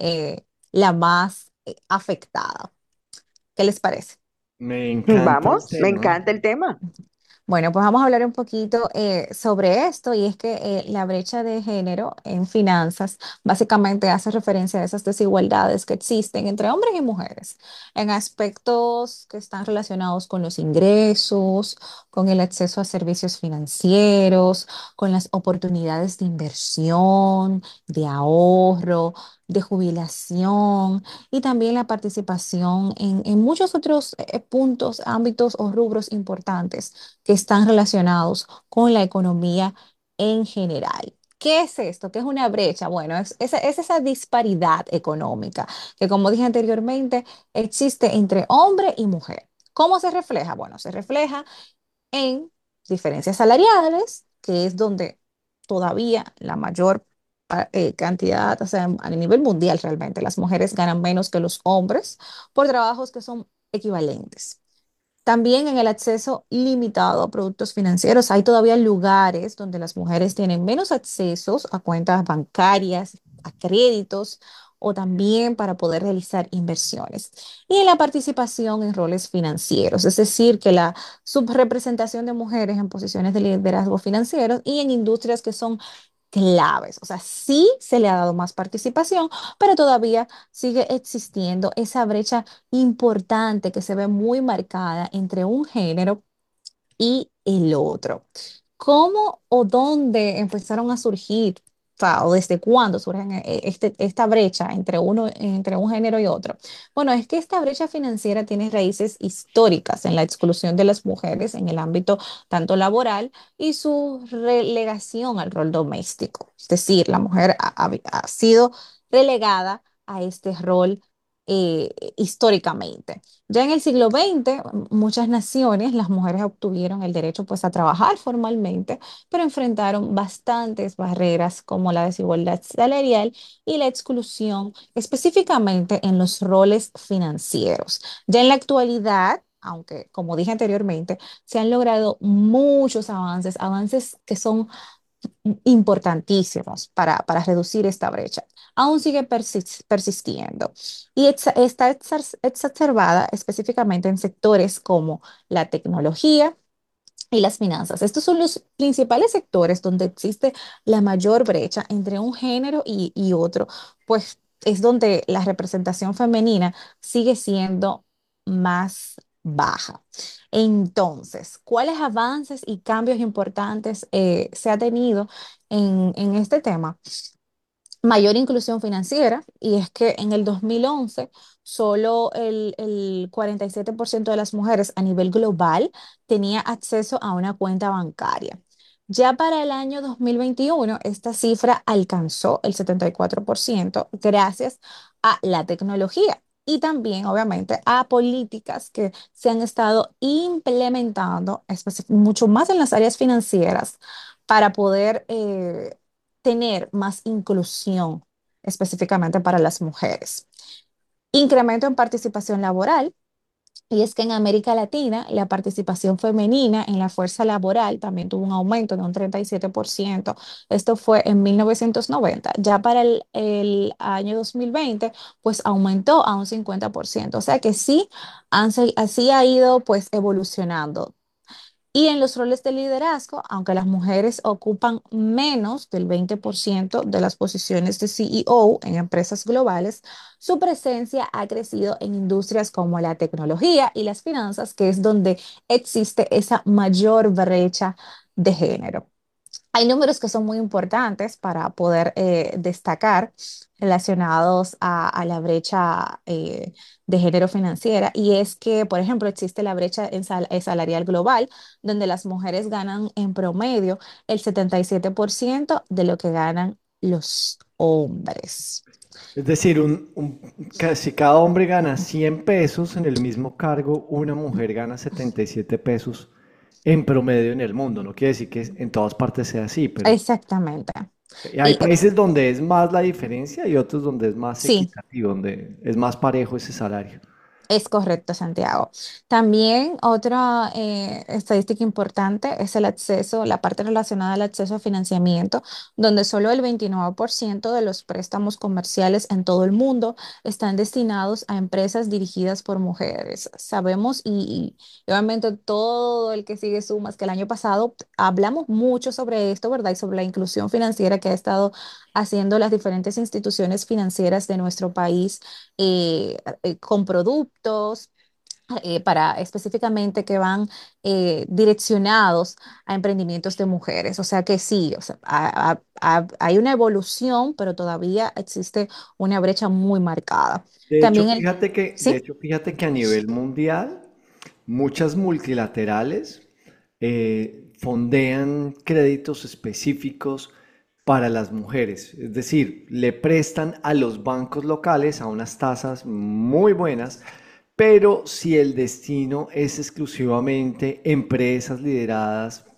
la más afectada. ¿Qué les parece? Me encanta el Vamos, me tema. encanta el tema. Bueno, pues vamos a hablar un poquito sobre esto y es que la brecha de género en finanzas básicamente hace referencia a esas desigualdades que existen entre hombres y mujeres en aspectos que están relacionados con los ingresos, con el acceso a servicios financieros, con las oportunidades de inversión, de ahorro, de jubilación y también la participación en muchos otros puntos, ámbitos o rubros importantes que están relacionados con la economía en general. ¿Qué es esto? ¿Qué es una brecha? Bueno, es esa disparidad económica que, como dije anteriormente, existe entre hombre y mujer. ¿Cómo se refleja? Bueno, se refleja en diferencias salariales, que es donde todavía la mayor cantidad, o sea, a nivel mundial realmente, las mujeres ganan menos que los hombres por trabajos que son equivalentes. También en el acceso limitado a productos financieros, hay todavía lugares donde las mujeres tienen menos accesos a cuentas bancarias, a créditos o también para poder realizar inversiones. Y en la participación en roles financieros, es decir, que la subrepresentación de mujeres en posiciones de liderazgo financiero y en industrias que son claves. O sea, sí se le ha dado más participación, pero todavía sigue existiendo esa brecha importante que se ve muy marcada entre un género y el otro. ¿Cómo o dónde empezaron a surgir, o sea, o desde cuándo surgen esta brecha entre un género y otro? Bueno, es que esta brecha financiera tiene raíces históricas en la exclusión de las mujeres en el ámbito tanto laboral y su relegación al rol doméstico. Es decir, la mujer ha sido relegada a este rol históricamente. Ya en el siglo XX, muchas naciones, las mujeres obtuvieron el derecho pues a trabajar formalmente, pero enfrentaron bastantes barreras como la desigualdad salarial y la exclusión, específicamente en los roles financieros. Ya en la actualidad, aunque como dije anteriormente, se han logrado muchos avances, avances que son importantísimos para reducir esta brecha. Aún sigue persistiendo y está exacerbada específicamente en sectores como la tecnología y las finanzas. Estos son los principales sectores donde existe la mayor brecha entre un género y otro, pues es donde la representación femenina sigue siendo más baja. Entonces, ¿cuáles avances y cambios importantes se ha tenido en este tema? Mayor inclusión financiera, y es que en el 2011 solo el 47% de las mujeres a nivel global tenía acceso a una cuenta bancaria. Ya para el año 2021 esta cifra alcanzó el 74% gracias a la tecnología y también, obviamente, a políticas que se han estado implementando mucho más en las áreas financieras para poder tener más inclusión específicamente para las mujeres. Incremento en participación laboral. Y es que en América Latina la participación femenina en la fuerza laboral también tuvo un aumento de un 37%. Esto fue en 1990. Ya para el año 2020, pues aumentó a un 50%. O sea que sí, así ha ido pues evolucionando. Y en los roles de liderazgo, aunque las mujeres ocupan menos del 20% de las posiciones de CEO en empresas globales, su presencia ha crecido en industrias como la tecnología y las finanzas, que es donde existe esa mayor brecha de género. Hay números que son muy importantes para poder destacar relacionados a la brecha de género financiera y es que, por ejemplo, existe la brecha salarial global, donde las mujeres ganan en promedio el 77% de lo que ganan los hombres. Es decir, si cada hombre gana 100 pesos en el mismo cargo, una mujer gana 77 pesos en promedio en el mundo. No quiere decir que en todas partes sea así, pero Exactamente. hay países donde es más la diferencia y otros donde es más Sí, equitativo, donde es más parejo ese salario. es correcto, Santiago. También otra estadística importante es el acceso, la parte relacionada al acceso a financiamiento, donde solo el 29% de los préstamos comerciales en todo el mundo están destinados a empresas dirigidas por mujeres. Sabemos y obviamente todo el que sigue Sumas, que el año pasado hablamos mucho sobre esto, ¿verdad? Y sobre la inclusión financiera que ha estado haciendo las diferentes instituciones financieras de nuestro país con productos para específicamente que van direccionados a emprendimientos de mujeres. O sea que sí, o sea, hay una evolución, pero todavía existe una brecha muy marcada. De hecho, También de sí, hecho, fíjate que a nivel mundial, muchas multilaterales fondean créditos específicos para las mujeres. Es decir, le prestan a los bancos locales a unas tasas muy buenas, pero si el destino es exclusivamente empresas lideradas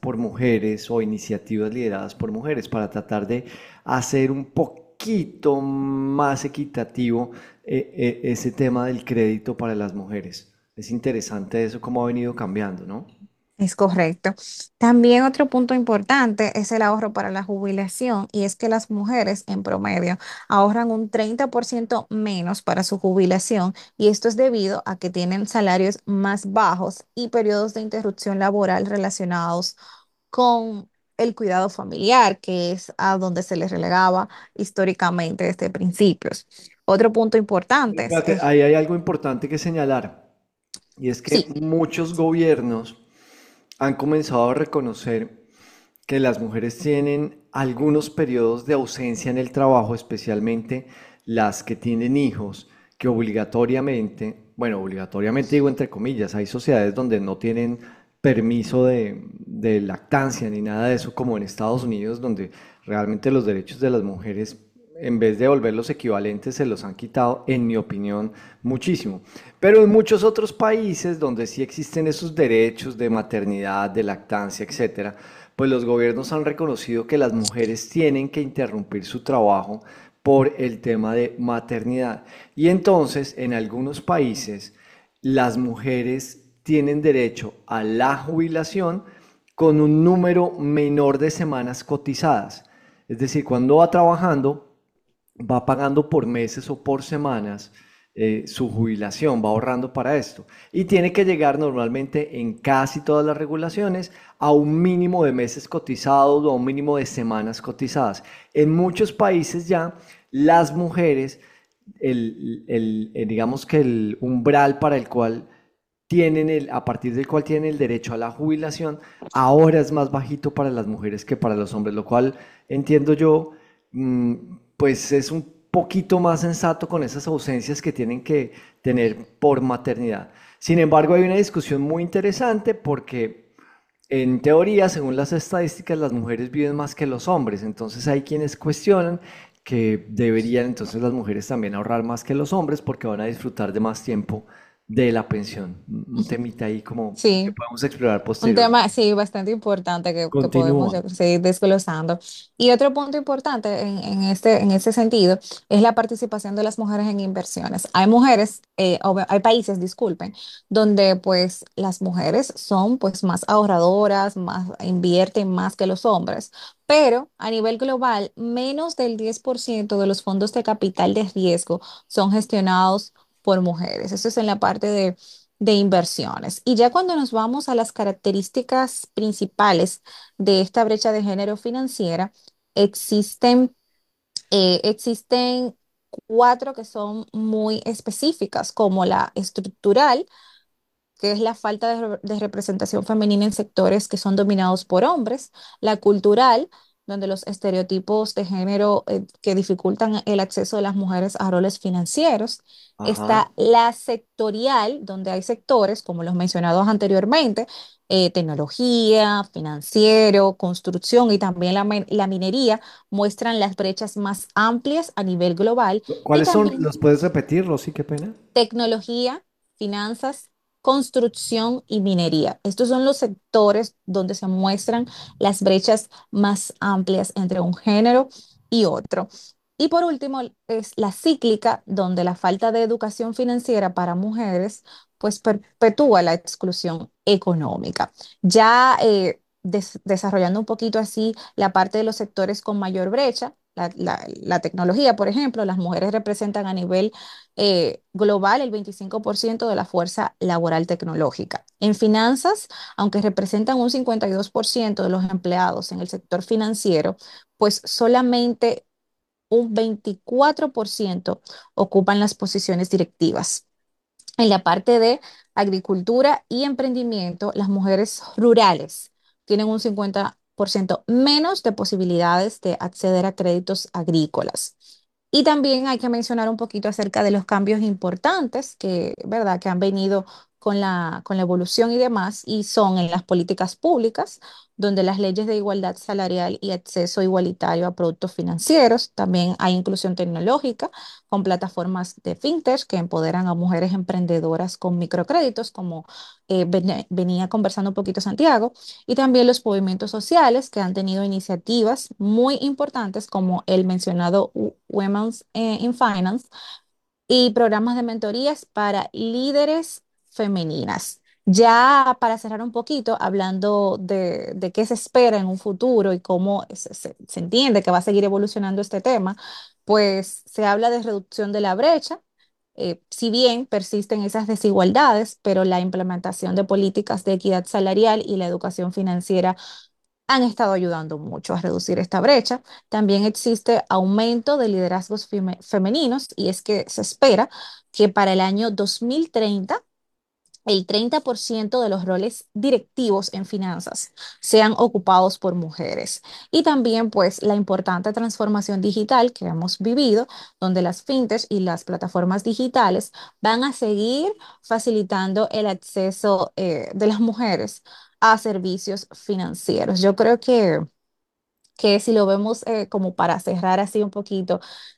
por mujeres o iniciativas lideradas por mujeres para tratar de hacer un poquito más equitativo ese tema del crédito para las mujeres. Es interesante eso, cómo ha venido cambiando, ¿no? Es correcto. También otro punto importante es el ahorro para la jubilación y es que las mujeres en promedio ahorran un 30% menos para su jubilación y esto es debido a que tienen salarios más bajos y periodos de interrupción laboral relacionados con el cuidado familiar, que es a donde se les relegaba históricamente desde principios. Otro punto importante Fíjate, es, ahí hay algo importante que señalar y es que sí, muchos gobiernos han comenzado a reconocer que las mujeres tienen algunos periodos de ausencia en el trabajo, especialmente las que tienen hijos, que obligatoriamente, bueno, obligatoriamente digo entre comillas, hay sociedades donde no tienen permiso de lactancia ni nada de eso, como en Estados Unidos, donde realmente los derechos de las mujeres, en vez de volverlos equivalentes, se los han quitado, en mi opinión, muchísimo. Pero en muchos otros países donde sí existen esos derechos de maternidad, de lactancia, etcétera, pues los gobiernos han reconocido que las mujeres tienen que interrumpir su trabajo por el tema de maternidad. Y entonces, en algunos países, las mujeres tienen derecho a la jubilación con un número menor de semanas cotizadas. Es decir, cuando va trabajando, va pagando por meses o por semanas su jubilación, va ahorrando para esto. Y tiene que llegar normalmente en casi todas las regulaciones a un mínimo de meses cotizados o a un mínimo de semanas cotizadas. En muchos países ya las mujeres, digamos que el umbral para el cual a partir del cual tienen el derecho a la jubilación, ahora es más bajito para las mujeres que para los hombres, lo cual entiendo yo, pues es un poquito más sensato con esas ausencias que tienen que tener por maternidad. Sin embargo, hay una discusión muy interesante porque en teoría, según las estadísticas, las mujeres viven más que los hombres, entonces hay quienes cuestionan que deberían entonces las mujeres también ahorrar más que los hombres porque van a disfrutar de más tiempo de la pensión. Un temita ahí como que sí. podemos explorar Un posterior. tema, sí, bastante importante que podemos Continúa. seguir desglosando. Y otro punto importante en este sentido es la participación de las mujeres en inversiones. Hay mujeres, hay países, disculpen, donde pues las mujeres son pues más ahorradoras, más invierten más que los hombres, pero a nivel global, menos del 10% de los fondos de capital de riesgo son gestionados por mujeres. Eso es en la parte de inversiones. Y ya cuando nos vamos a las características principales de esta brecha de género financiera, existen, existen cuatro que son muy específicas, como la estructural, que es la falta de representación femenina en sectores que son dominados por hombres, la cultural, donde los estereotipos de género que dificultan el acceso de las mujeres a roles financieros, Ajá. está la sectorial, donde hay sectores, como los mencionados anteriormente, tecnología, financiero, construcción y también la minería, muestran las brechas más amplias a nivel global y ¿Cuáles son? también ¿Los puedes repetir, Rosy? Qué pena. tecnología, finanzas, construcción y minería. Estos son los sectores donde se muestran las brechas más amplias entre un género y otro. Y por último, es la cíclica, donde la falta de educación financiera para mujeres pues perpetúa la exclusión económica. Ya desarrollando un poquito así la parte de los sectores con mayor brecha, la tecnología, por ejemplo, las mujeres representan a nivel global el 25% de la fuerza laboral tecnológica. En finanzas, aunque representan un 52% de los empleados en el sector financiero, pues solamente un 24% ocupan las posiciones directivas. En la parte de agricultura y emprendimiento, las mujeres rurales tienen un 50% menos de posibilidades de acceder a créditos agrícolas. Y también hay que mencionar un poquito acerca de los cambios importantes que, ¿verdad?, que han venido con la evolución y demás, y son en las políticas públicas, donde las leyes de igualdad salarial y acceso igualitario a productos financieros. También hay inclusión tecnológica con plataformas de fintech que empoderan a mujeres emprendedoras con microcréditos, como venía conversando un poquito Santiago, y también los movimientos sociales que han tenido iniciativas muy importantes como el mencionado Women's in Finance y programas de mentorías para líderes femeninas. Ya para cerrar un poquito, hablando de qué se espera en un futuro y cómo se entiende que va a seguir evolucionando este tema, pues se habla de reducción de la brecha. Si bien persisten esas desigualdades, pero la implementación de políticas de equidad salarial y la educación financiera han estado ayudando mucho a reducir esta brecha. También existe aumento de liderazgos femeninos, y es que se espera que para el año 2030 el 30% de los roles directivos en finanzas sean ocupados por mujeres. Y también, pues, la importante transformación digital que hemos vivido, donde las fintechs y las plataformas digitales van a seguir facilitando el acceso de las mujeres a servicios financieros. Yo creo que si lo vemos como para cerrar así un poquito,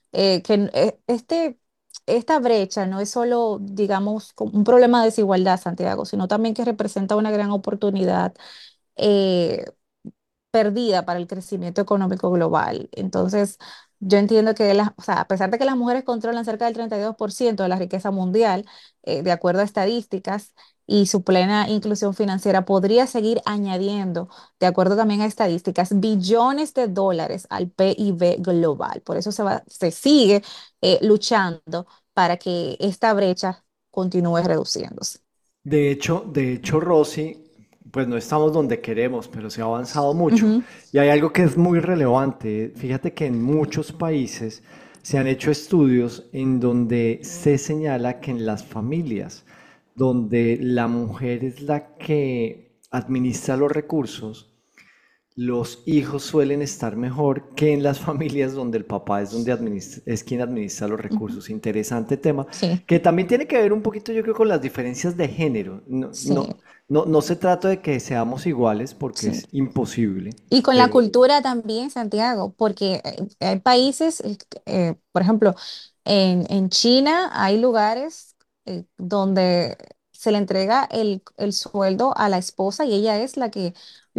esta brecha no es solo, digamos, como un problema de desigualdad, Santiago, sino también que representa una gran oportunidad eh, perdida para el crecimiento económico global. Entonces, yo entiendo que, o sea, a pesar de que las mujeres controlan cerca del 32% de la riqueza mundial, de acuerdo a estadísticas, y su plena inclusión financiera podría seguir añadiendo, de acuerdo también a estadísticas, billones de dólares al PIB global. Por eso se sigue luchando para que esta brecha continúe reduciéndose. De hecho, Rosy, pues no estamos donde queremos, pero se ha avanzado mucho. Ujú. Y hay algo que es muy relevante. Fíjate que en muchos países se han hecho estudios en donde se señala que en las familias donde la mujer es la que administra los recursos, los hijos suelen estar mejor que en las familias donde el papá es quien administra los Ujú. recursos. Interesante tema, Sí, que también tiene que ver un poquito, yo creo, con las diferencias de género. No, sí, no, no se trata de que seamos iguales porque sí. es imposible, Y con la pero cultura también, Santiago, porque hay países, por ejemplo, en China hay lugares donde se le entrega el sueldo a la esposa y ella es la que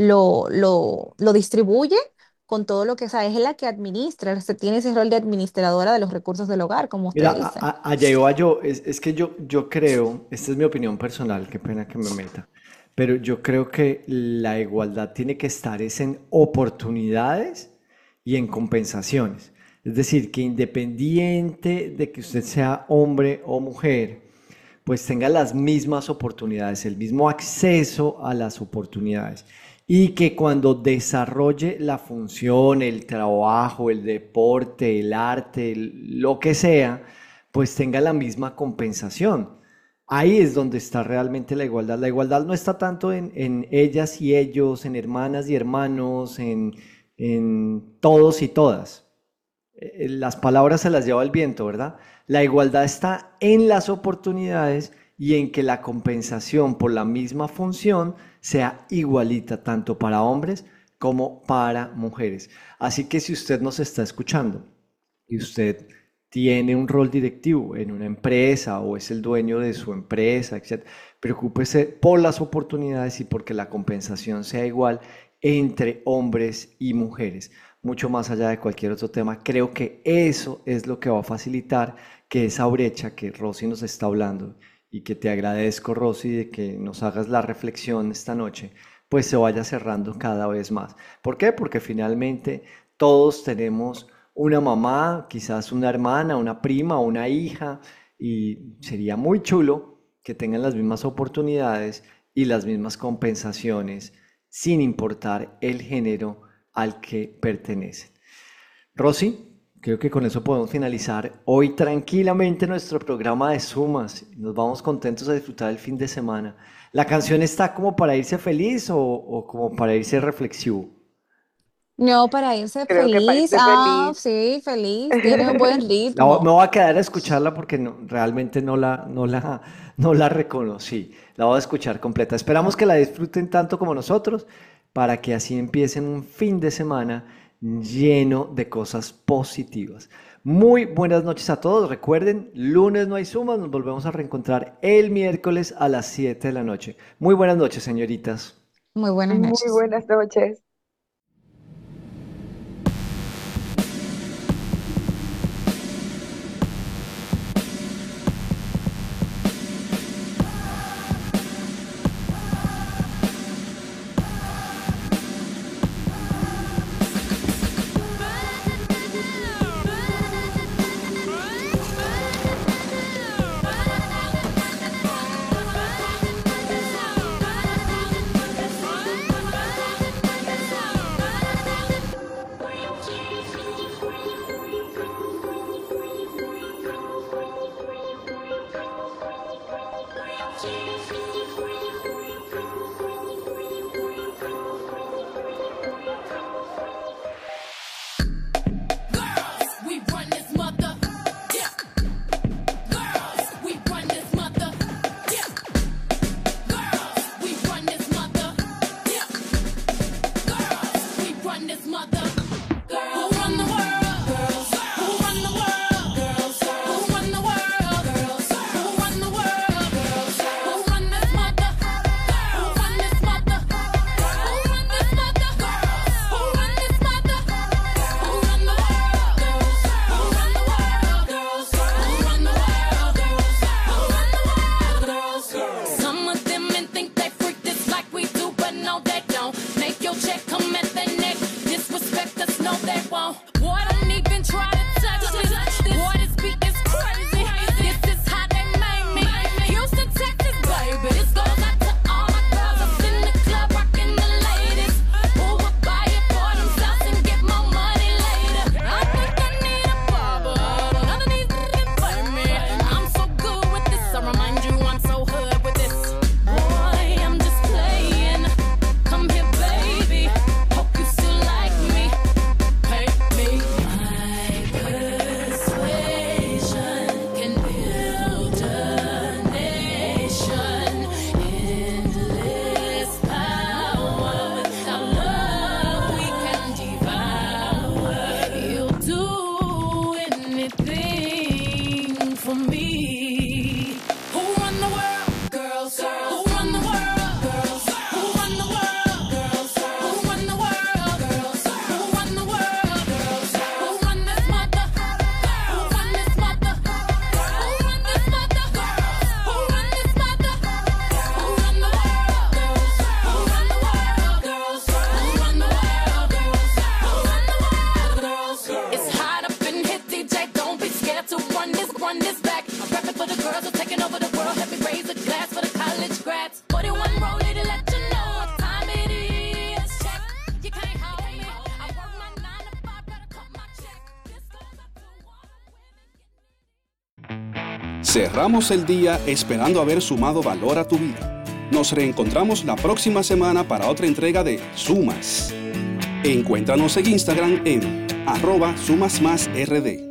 lo distribuye con todo lo que, o sea, es la que administra, se tiene ese rol de administradora de los recursos del hogar, como mira, usted dice. allá iba yo, es que yo creo, esta es mi opinión personal, qué pena que me meta, pero yo creo que la igualdad tiene que estar es en oportunidades y en compensaciones. Es decir, que independiente de que usted sea hombre o mujer, pues tenga las mismas oportunidades, el mismo acceso a las oportunidades. Y que cuando desarrolle la función, el trabajo, el deporte, el arte, lo que sea, pues tenga la misma compensación. Ahí es donde está realmente la igualdad. La igualdad no está tanto en ellas y ellos, en hermanas y hermanos, en todos y todas. Las palabras se las lleva el viento, ¿verdad? La igualdad está en las oportunidades y en que la compensación por la misma función sea igualita tanto para hombres como para mujeres. Así que si usted nos está escuchando y usted tiene un rol directivo en una empresa o es el dueño de su empresa, etc., preocúpese por las oportunidades y porque la compensación sea igual entre hombres y mujeres, mucho más allá de cualquier otro tema. Creo que eso es lo que va a facilitar que esa brecha que Rosy nos está hablando y que te agradezco, Rosy, de que nos hagas la reflexión esta noche, pues se vaya cerrando cada vez más. ¿Por qué? Porque finalmente todos tenemos una mamá, quizás una hermana, una prima, una hija, y sería muy chulo que tengan las mismas oportunidades y las mismas compensaciones sin importar el género al que pertenecen. Rosy, creo que con eso podemos finalizar hoy tranquilamente nuestro programa de sumas. Nos vamos contentos a disfrutar el fin de semana. ¿La canción está como para irse feliz o como para irse reflexivo? No, para irse Creo que feliz. parece Ah, feliz. sí, feliz. Tiene un buen Me ritmo. voy a quedar a escucharla porque realmente no la reconocí. La voy a escuchar completa. Esperamos que la disfruten tanto como nosotros para que así empiecen un fin de semana lleno de cosas positivas. Muy buenas noches a todos. Recuerden, lunes no hay sumas. Nos volvemos a reencontrar el miércoles a las 7 de la noche. Muy buenas noches, señoritas. Muy buenas Muy noches. buenas noches. Cerramos el día esperando haber sumado valor a tu vida. Nos reencontramos la próxima semana para otra entrega de Sumas. Encuéntranos en Instagram en @sumasmásrd.